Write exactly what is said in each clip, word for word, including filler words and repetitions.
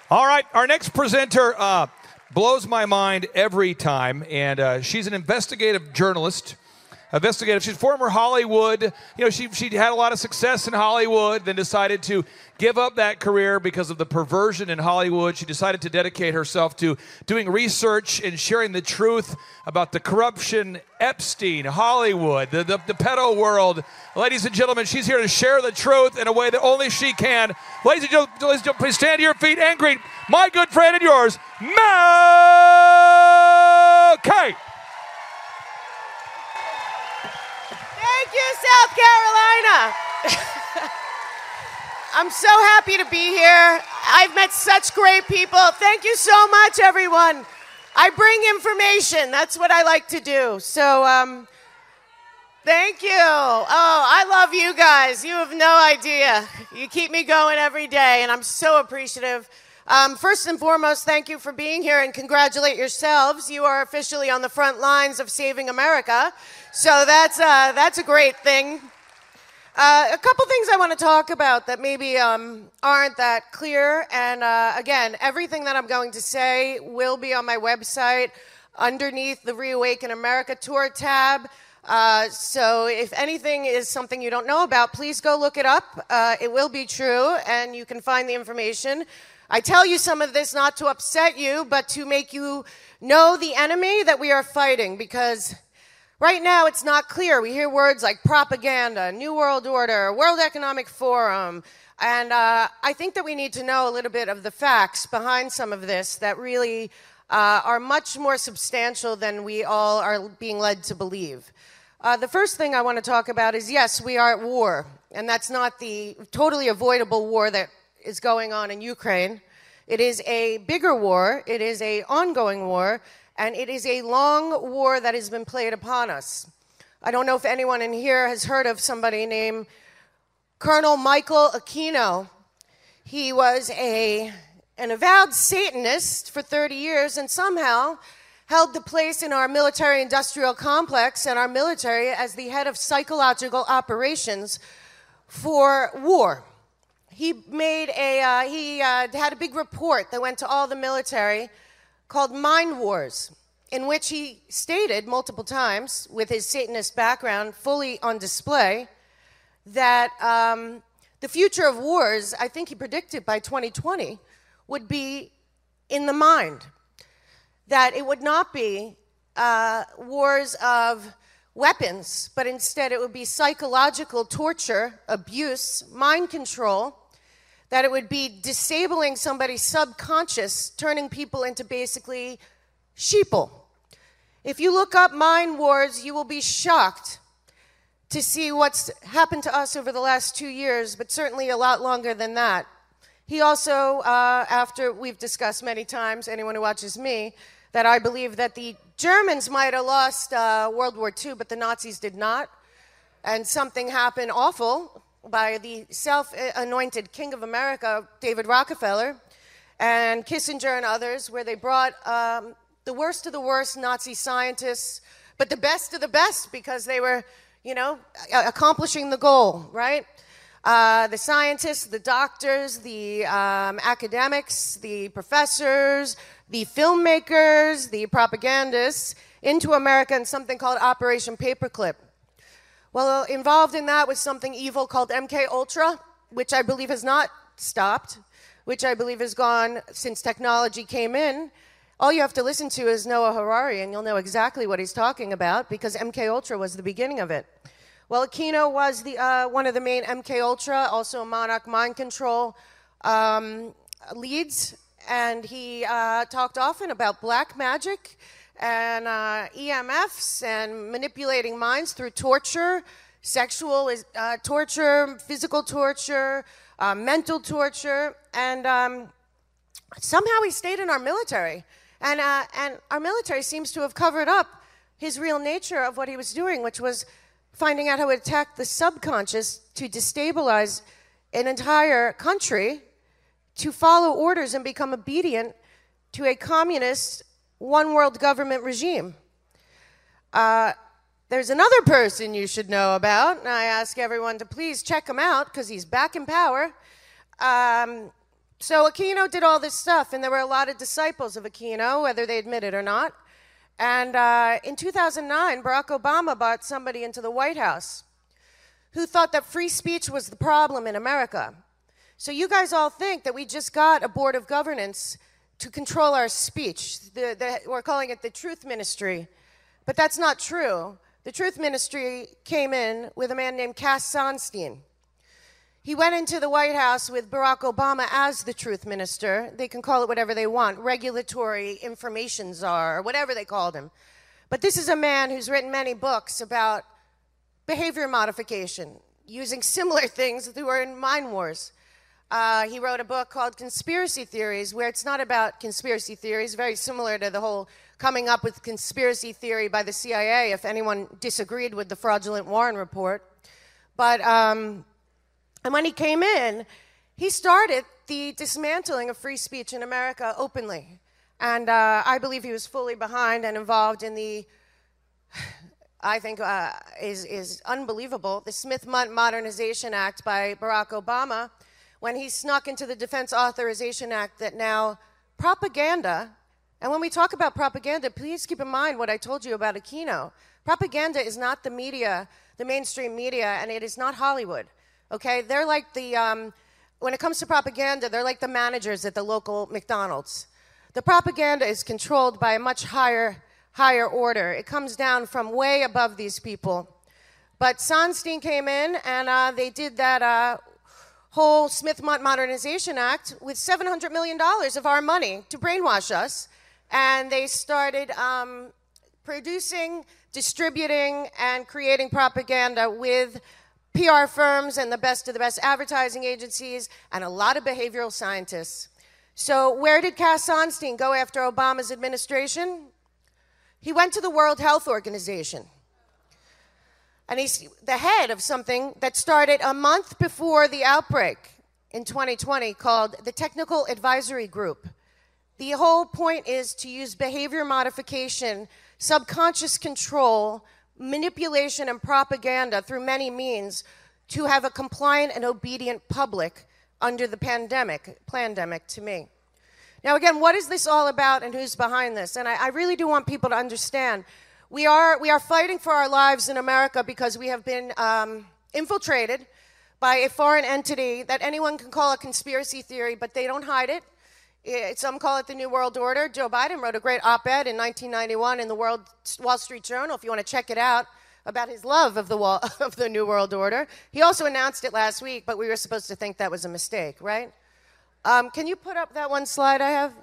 All right, our next presenter uh, blows my mind every time, and uh, she's an investigative journalist. Investigative. She's former Hollywood. You know, she she had a lot of success in Hollywood, then decided to give up that career because of the perversion in Hollywood. She decided to dedicate herself to doing research and sharing the truth about the corruption, Epstein, Hollywood, the, the, the pedo world. Ladies and gentlemen, she's here to share the truth in a way that only she can. Ladies and gentlemen, ladies and gentlemen, please stand to your feet and greet my good friend and yours, Mel K. Thank you, South Carolina. I'm so happy to be here. I've met such great people. Thank you so much, everyone. I bring information. That's what I like to do. So, um, thank you. Oh, I love you guys. You have no idea. You keep me going every day, and I'm so appreciative. Um, first and foremost, thank you for being here, and congratulate yourselves. You are officially on the front lines of saving America. So that's, uh, that's a great thing. Uh, a couple things I want to talk about that maybe um, aren't that clear. And uh, again, everything that I'm going to say will be on my website underneath the Reawaken America Tour tab. Uh, so if anything is something you don't know about, please go look it up. Uh, it will be true, and you can find the information. I tell you some of this not to upset you, but to make you know the enemy that we are fighting, because right now it's not clear. We hear words like propaganda, New World Order, World Economic Forum, and uh, I think that we need to know a little bit of the facts behind some of this that really uh, are much more substantial than we all are being led to believe. Uh, the first thing I want to talk about is, yes, we are at war, and that's not the totally avoidable war that is going on in Ukraine. It is a bigger war, it is an ongoing war, and it is a long war that has been played upon us. I don't know if anyone in here has heard of somebody named Colonel Michael Aquino. He was a, an avowed Satanist for thirty years and somehow held the place in our military-industrial complex and our military as the head of psychological operations for war. He made a, uh, he uh, had a big report that went to all the military called Mind Wars, in which he stated multiple times, with his Satanist background fully on display, that um, the future of wars, I think he predicted by twenty twenty, would be in the mind. That it would not be uh, wars of weapons, but instead it would be psychological torture, abuse, mind control, that it would be disabling somebody's subconscious, turning people into basically sheeple. If you look up Mind Wars, you will be shocked to see what's happened to us over the last two years, but certainly a lot longer than that. He also, uh, after we've discussed many times, anyone who watches me, that I believe that the Germans might have lost uh, World War Two, but the Nazis did not. And something happened awful by the self-anointed King of America, David Rockefeller, and Kissinger and others, where they brought um, the worst of the worst Nazi scientists, but the best of the best, because they were, you know, accomplishing the goal, right? Uh, the scientists, the doctors, the um, academics, the professors, the filmmakers, the propagandists into America in something called Operation Paperclip. Well, involved in that was something evil called M K Ultra, which I believe has not stopped, which I believe has gone since technology came in. All you have to listen to is Noah Harari, and you'll know exactly what he's talking about, because M K Ultra was the beginning of it. Well, Aquino was the, uh, one of the main M K Ultra, also Monarch Mind Control um, leads, and he uh, talked often about black magic and uh, E M Fs and manipulating minds through torture, sexual uh, torture, physical torture, uh, mental torture, and um, somehow he stayed in our military. And, uh, and our military seems to have covered up his real nature of what he was doing, which was finding out how to attack the subconscious to destabilize an entire country to follow orders and become obedient to a communist one world government regime. Uh, there's another person you should know about, and I ask everyone to please check him out because he's back in power. Um, So Aquino did all this stuff, and there were a lot of disciples of Aquino, whether they admit it or not. And uh, in two thousand nine, Barack Obama brought somebody into the White House who thought that free speech was the problem in America. So you guys all think that we just got a board of governance to control our speech. The, the, we're calling it the Truth Ministry. But that's not true. The Truth Ministry came in with a man named Cass Sunstein. He went into the White House with Barack Obama as the Truth Minister. They can call it whatever they want, regulatory information czar, or whatever they called him. But this is a man who's written many books about behavior modification, using similar things that were in Mind Wars. Uh, he wrote a book called Conspiracy Theories, where it's not about conspiracy theories, very similar to the whole coming up with conspiracy theory by the C I A, if anyone disagreed with the fraudulent Warren report. But, um, and when he came in, he started the dismantling of free speech in America openly. And uh, I believe he was fully behind and involved in the, I think uh, is, is unbelievable, the Smith Modernization Act by Barack Obama, when he snuck into the Defense Authorization Act that now propaganda, and when we talk about propaganda, please keep in mind what I told you about Aquino. Propaganda is not the media, the mainstream media, and it is not Hollywood, okay? They're like the, um, when it comes to propaganda, they're like the managers at the local McDonald's. The propaganda is controlled by a much higher, higher order. It comes down from way above these people. But Sunstein came in, and uh, they did that uh, whole Smith Modernization Act with seven hundred million dollars of our money to brainwash us. And they started um, producing, distributing, and creating propaganda with P R firms and the best of the best advertising agencies and a lot of behavioral scientists. So where did Cass Sunstein go after Obama's administration? He went to the World Health Organization. And he's the head of something that started a month before the outbreak in twenty twenty called the Technical Advisory Group. The whole point is to use behavior modification, subconscious control, manipulation, and propaganda through many means to have a compliant and obedient public under the pandemic, plandemic to me. Now again, what is this all about and who's behind this? And I, I really do want people to understand. We are, we are fighting for our lives in America because we have been um, infiltrated by a foreign entity that anyone can call a conspiracy theory, but they don't hide it. It, some call it the New World Order. Joe Biden wrote a great op-ed in nineteen ninety-one in the World, Wall Street Journal, if you want to check it out, about his love of the, wall, of the New World Order. He also announced it last week, but we were supposed to think that was a mistake, right? Um, can you put up that one slide I have?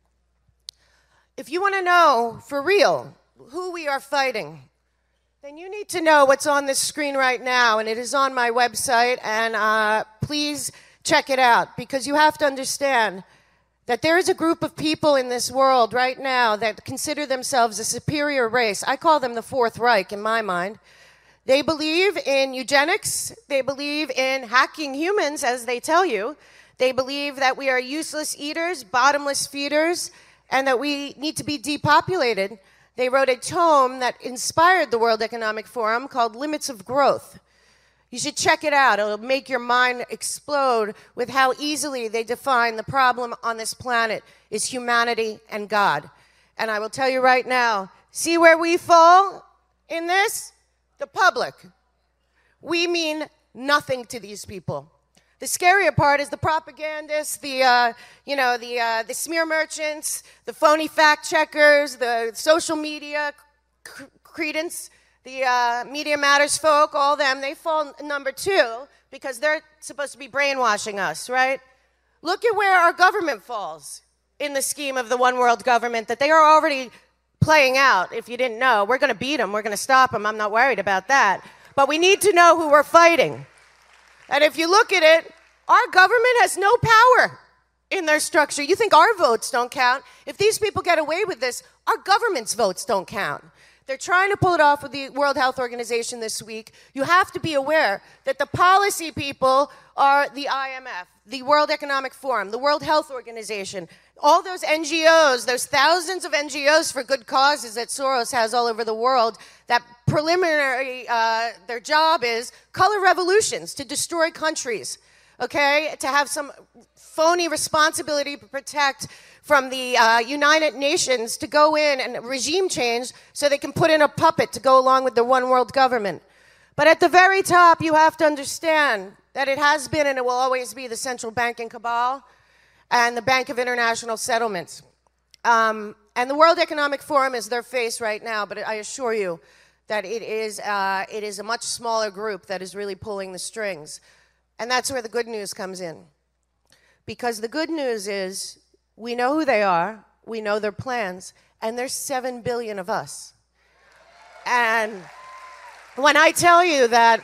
If you want to know, for real, who we are fighting, then you need to know what's on this screen right now, and it is on my website, and uh, please check it out, because you have to understand that there is a group of people in this world right now that consider themselves a superior race. I call them the Fourth Reich in my mind. They believe in eugenics. They believe in hacking humans, as they tell you. They believe that we are useless eaters, bottomless feeders, and that we need to be depopulated. They wrote a tome that inspired the World Economic Forum called Limits of Growth. You should check it out. It'll make your mind explode with how easily they define the problem on this planet is humanity and God. And I will tell you right now, see where we fall in this? The public. We mean nothing to these people. The scarier part is the propagandists, the, uh, you know, the, uh, the smear merchants, the phony fact checkers, the social media cr- credence, the uh, Media Matters folk, all them, they fall number two because they're supposed to be brainwashing us, right? Look at where our government falls in the scheme of the one world government that they are already playing out. If you didn't know, we're going to beat them. We're going to stop them. I'm not worried about that. But we need to know who we're fighting. And if you look at it, our government has no power in their structure. You think our votes don't count? If these people get away with this, our government's votes don't count. They're trying to pull it off with the World Health Organization this week. You have to be aware that the policy people are the I M F, the World Economic Forum, the World Health Organization, all those N G Os, those thousands of N G Os for good causes that Soros has all over the world, that preliminary, uh, their job is color revolutions to destroy countries. okay, to have some phony responsibility to protect from the uh, United Nations to go in and regime change so they can put in a puppet to go along with the one world government. But at the very top, you have to understand that it has been and it will always be the central banking cabal and the Bank of International Settlements. Um, and the World Economic Forum is their face right now, but I assure you that it is, uh, it is a much smaller group that is really pulling the strings. And that's where the good news comes in. Because the good news is we know who they are, we know their plans, and there's seven billion of us. And when I tell you that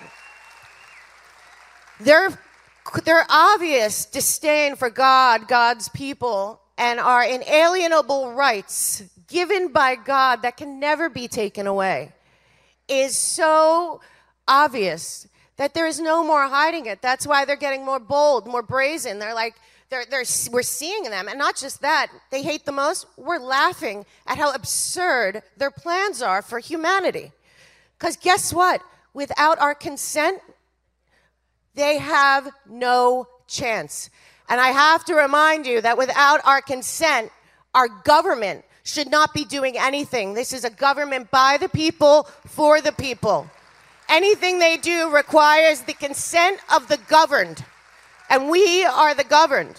their, their obvious disdain for God, God's people, and our inalienable rights given by God that can never be taken away is so obvious that there is no more hiding it. That's why they're getting more bold, more brazen. They're like, they're, they're, we're seeing them. And not just that, they hate the most. We're laughing at how absurd their plans are for humanity. Because guess what? Without our consent, they have no chance. And I have to remind you that without our consent, our government should not be doing anything. This is a government by the people, for the people. Anything they do requires the consent of the governed. And we are the governed.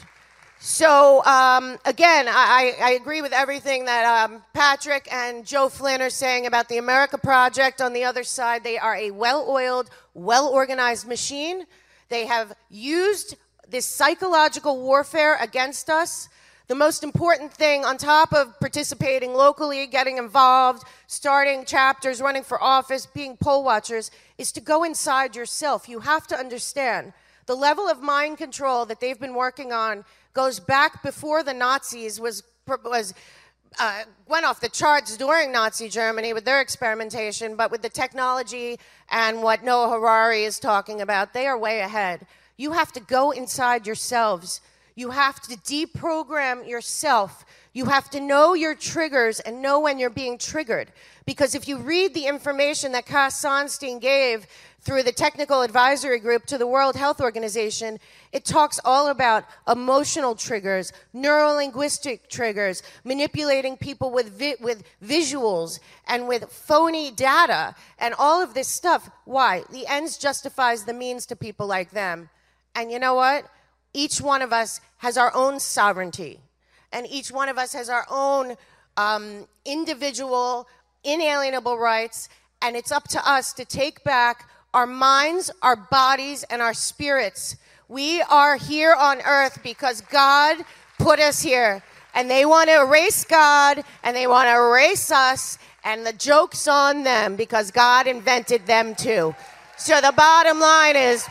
So, um, again, I, I agree with everything that um, Patrick and Joe Flynn are saying about the America Project. On the other side, they are a well-oiled, well-organized machine. They have used this psychological warfare against us. The most important thing, on top of participating locally, getting involved, starting chapters, running for office, being poll watchers, is to go inside yourself. You have to understand the level of mind control that they've been working on goes back before the Nazis was was uh, went off the charts during Nazi Germany with their experimentation, but with the technology and what Noah Harari is talking about, they are way ahead. You have to go inside yourselves. You have to deprogram yourself. You have to know your triggers and know when you're being triggered. Because if you read the information that Cass Sonstein gave through the technical advisory group to the World Health Organization, it talks all about emotional triggers, neuro-linguistic triggers, manipulating people with vi- with visuals and with phony data and all of this stuff. Why? The ends justifies the means to people like them. And you know what? Each one of us has our own sovereignty. And each one of us has our own um, individual, inalienable rights. And it's up to us to take back our minds, our bodies, and our spirits. We are here on earth because God put us here. And they want to erase God, and they want to erase us, and the joke's on them because God invented them too. So the bottom line is,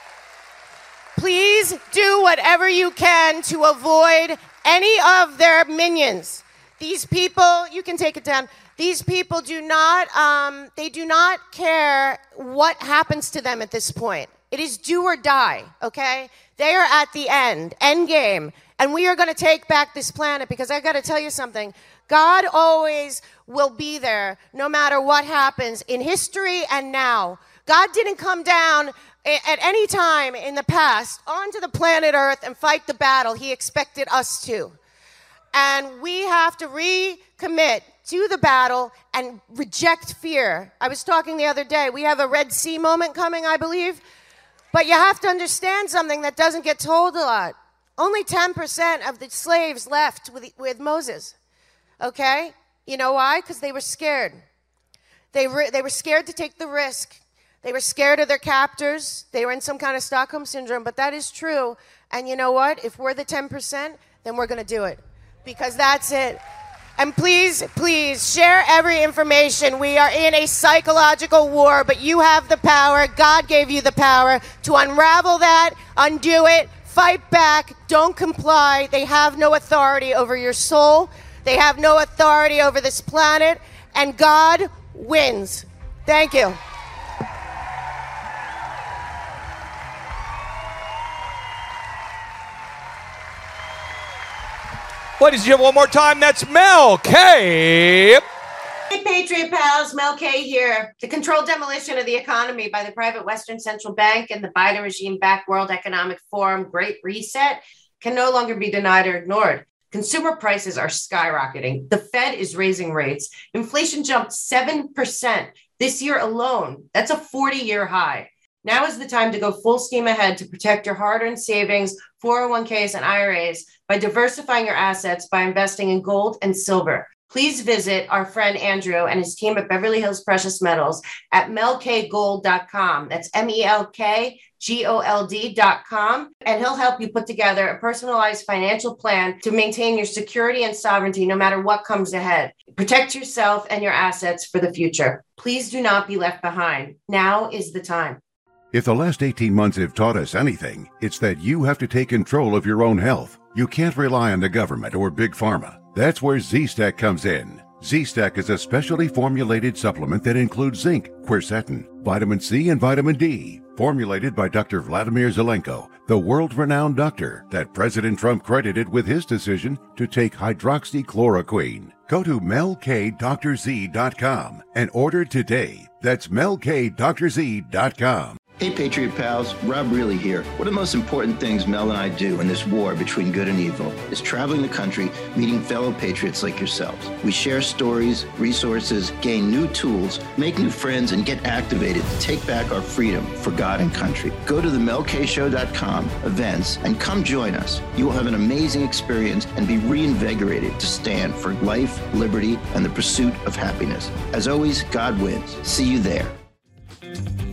please do whatever you can to avoid any of their minions. These people, you can take it down. These people do not, um, they do not care what happens to them at this point. It is do or die, okay? They are at the end, end game. And we are going to take back this planet because I got to tell you something. God always will be there no matter what happens in history and now. God didn't come down at any time in the past onto the planet Earth and fight the battle. He expected us to. And we have to recommit to the battle and reject fear. I was talking the other day. We have a Red Sea moment coming, I believe. But you have to understand something that doesn't get told a lot. Only ten percent of the slaves left with, with Moses. Okay? You know why? Because they were scared. They were, they were scared to take the risk. They were scared of their captors. They were in some kind of Stockholm syndrome, but that is true. And you know what? If we're the ten percent, then we're going to do it because that's it. And please, please share every information. We are in a psychological war, but you have the power. God gave you the power to unravel that, undo it, fight back, don't comply. They have no authority over your soul. They have no authority over this planet, and God wins. Thank you. Ladies and gentlemen, one more time, that's Mel K. Hey, Patriot Pals, Mel K here. The controlled demolition of the economy by the private Western Central Bank and the Biden regime-backed World Economic Forum Great Reset can no longer be denied or ignored. Consumer prices are skyrocketing. The Fed is raising rates. Inflation jumped seven percent this year alone. That's a forty-year high. Now is the time to go full steam ahead to protect your hard-earned savings, four oh one k's, and I R As by diversifying your assets by investing in gold and silver. Please visit our friend Andrew and his team at Beverly Hills Precious Metals at mel k gold dot com. That's M E L K G O L D dot com. And he'll help you put together a personalized financial plan to maintain your security and sovereignty no matter what comes ahead. Protect yourself and your assets for the future. Please do not be left behind. Now is the time. If the last eighteen months have taught us anything, it's that you have to take control of your own health. You can't rely on the government or big pharma. That's where Z-Stack comes in. Z-Stack is a specially formulated supplement that includes zinc, quercetin, vitamin C, and vitamin D. Formulated by Doctor Vladimir Zelenko, the world-renowned doctor that President Trump credited with his decision to take hydroxychloroquine. Go to mel k doctor z dot com and order today. That's mel k doctor z dot com. Hey Patriot Pals, Rob Reilly here. One of the most important things Mel and I do in this war between good and evil is traveling the country, meeting fellow patriots like yourselves. We share stories, resources, gain new tools, make new friends, and get activated to take back our freedom for God and country. Go to the mel k show dot com events and come join us. You will have an amazing experience and be reinvigorated to stand for life, liberty, and the pursuit of happiness. As always, God wins. See you there.